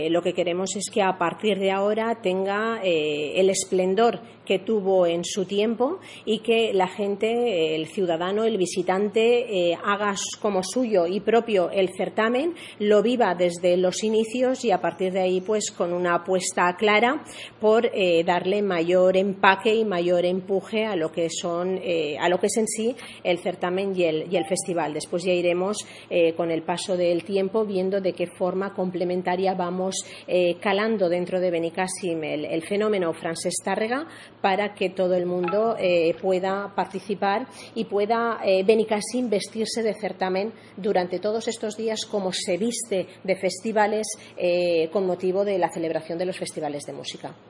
Lo que queremos es que a partir de ahora tenga el esplendor que tuvo en su tiempo y que la gente, el ciudadano, el visitante, haga como suyo y propio el certamen, lo viva desde los inicios y a partir de ahí pues con una apuesta clara por darle mayor empaque y mayor empuje a lo que es en sí el certamen y el festival. Después ya iremos con el paso del tiempo viendo de qué forma complementaria vamos calando dentro de Benicàssim el fenómeno Francesc Tàrrega para que todo el mundo pueda participar y pueda Benicàssim vestirse de certamen durante todos estos días como se viste de festivales con motivo de la celebración de los festivales de música.